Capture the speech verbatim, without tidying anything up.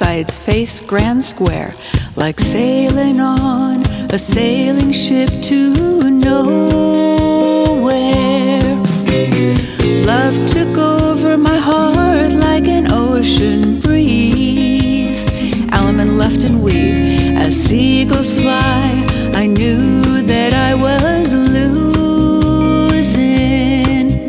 sides face grand square, like sailing on a sailing ship to nowhere. Love took over my heart like an ocean breeze. Alum and left and weave as seagulls fly, I knew